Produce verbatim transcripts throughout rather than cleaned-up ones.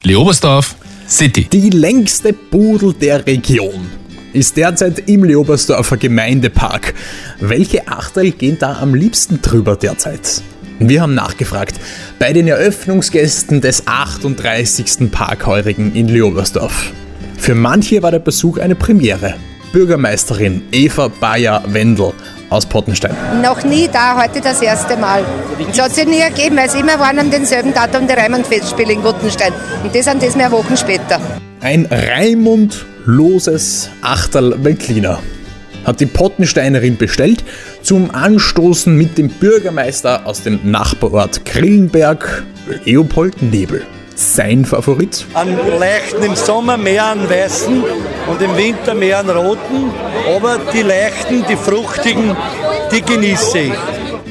Leobersdorf City. Die längste Pudel der Region ist derzeit im Leobersdorfer Gemeindepark. Welche Achterl gehen da am liebsten drüber derzeit? Wir haben nachgefragt bei den Eröffnungsgästen des achtunddreißigsten Parkheurigen in Leobersdorf. Für manche war der Besuch eine Premiere. Bürgermeisterin Eva Bayer-Wendel aus Pottenstein. Noch nie da, heute das erste Mal. Es hat sich nie ergeben, weil es immer waren an denselben Datum die Raimund-Festspiele in Pottenstein. Und das sind das mehr Wochen später. Ein Raimund-loses Achterl Veltliner hat die Pottensteinerin bestellt zum Anstoßen mit dem Bürgermeister aus dem Nachbarort Grillenberg, Leopold Nebel. Sein Favorit? Einen leichten im Sommer, mehr einen weißen und im Winter mehr einen roten. Aber die leichten, die fruchtigen, die genieße ich.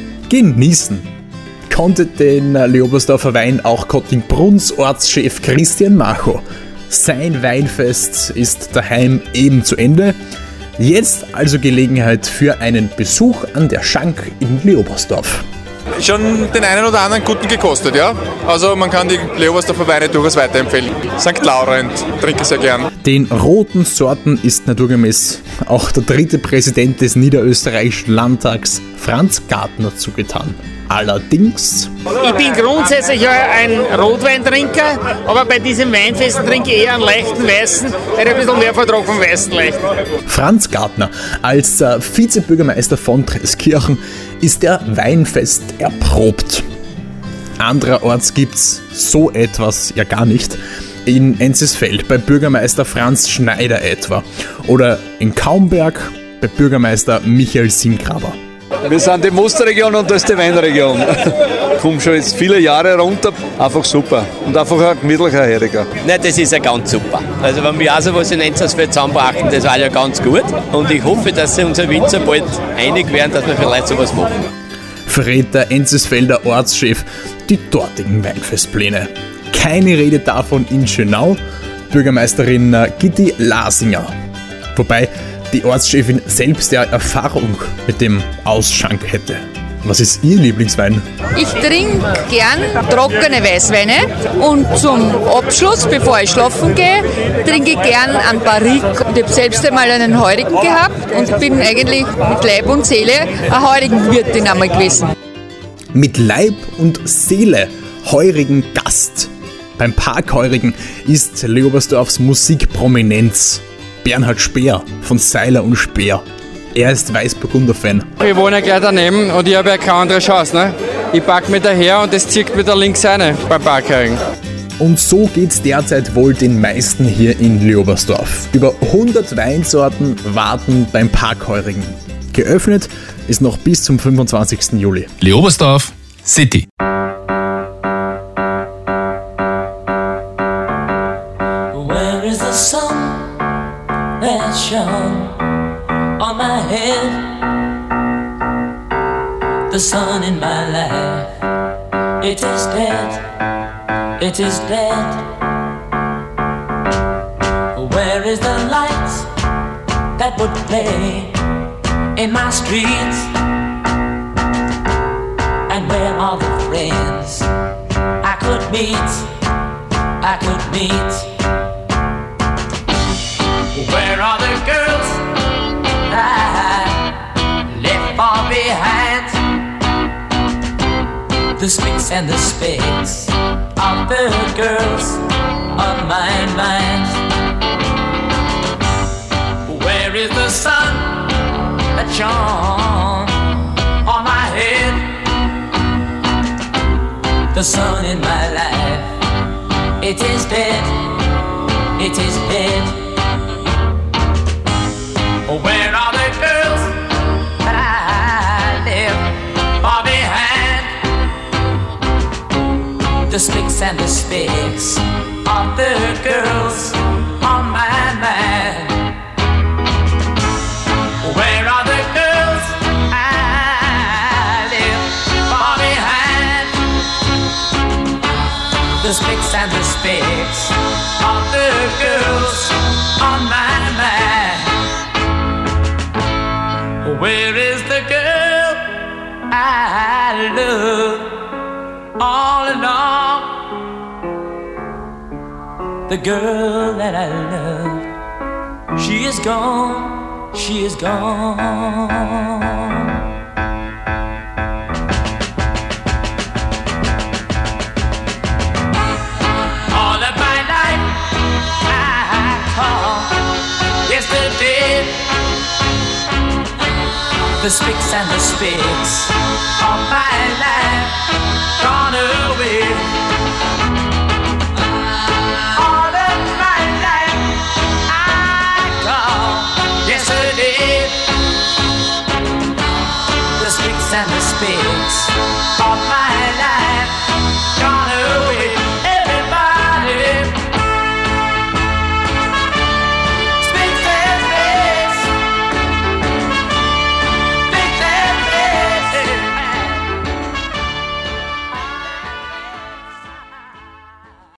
Genießen konnte den Leobersdorfer Wein auch Kottingbruns Ortschef Christian Macho. Sein Weinfest ist daheim eben zu Ende. Jetzt also Gelegenheit für einen Besuch an der Schank in Leobersdorf. Schon den einen oder anderen guten gekostet, ja. Also man kann die Leobersdorfer Weine durchaus weiterempfehlen. Sankt Laurent trinke ich sehr gern. Den roten Sorten ist naturgemäß auch der dritte Präsident des Niederösterreichischen Landtags, Franz Gartner, zugetan. Allerdings... Ich bin grundsätzlich ein Rotweintrinker, aber bei diesem Weinfest trinke ich eher einen leichten Weißen, weil ich ein bisschen mehr Vertrag vom Weißen leichten. Franz Gartner als äh, Vizebürgermeister von Treskirchen ist der Weinfest erprobt. Andererorts gibt's so etwas ja gar nicht. In Enzesfeld bei Bürgermeister Franz Schneider etwa. Oder in Kaumberg bei Bürgermeister Michael Singraber. Wir sind die Musterregion und das ist die Weinregion. Komm schon jetzt viele Jahre runter, einfach super. Und einfach ein gemütlicher Heriger. Nein, das ist ja ganz super. Also wenn wir auch so was in Enzesfeld zusammenbrachten, das war ja ganz gut. Und ich hoffe, dass sich unser Winzer bald einig werden, dass wir vielleicht sowas machen. Verrät der Enzesfelder Ortschef die dortigen Weinfestpläne. Keine Rede davon in Schönau. Bürgermeisterin Gitti Lasinger. Wobei die Ortschefin selbst ja Erfahrung mit dem Ausschank hätte. Was ist Ihr Lieblingswein? Ich trinke gern trockene Weißweine und zum Abschluss, bevor ich schlafen gehe, trinke ich gern einen Barrique. Und ich habe selbst einmal einen Heurigen gehabt und bin eigentlich mit Leib und Seele eine Heurigenwirtin einmal gewesen. Mit Leib und Seele heurigen Gast. Beim Parkheurigen ist Leobersdorfs Musikprominenz Bernhard Speer von Seiler und Speer. Er ist Weißburgunder-Fan. Ich wohne gleich daneben und ich habe ja keine andere Chance. Ne? Ich packe mich daher und das zieht mir da links rein beim Parkheurigen. Und so geht's derzeit wohl den meisten hier in Leobersdorf. Über hundert Weinsorten warten beim Parkheurigen. Geöffnet ist noch bis zum fünfundzwanzigsten Juli. Leobersdorf City. Where is the sun that shone on my head? The sun in my life, it is dead, it is dead. Where is the light that would play in my streets? And where are the friends I could meet, I could meet? Where are the girls I left far behind? The sticks and the spades of the girls on my mind. Where is the sun that shone on my head? The sun in my life, it is dead, it is dead. Where are the girls that I left far behind? The sticks and the spades of the girls on my mind. Where are the girls I left far behind? The sticks and the spades of the girls on my mind. Where is the girl I love all along? the girl that I love. She is gone, she is gone. All of my life I call yesterday. The spicks and the spicks of my life gone away.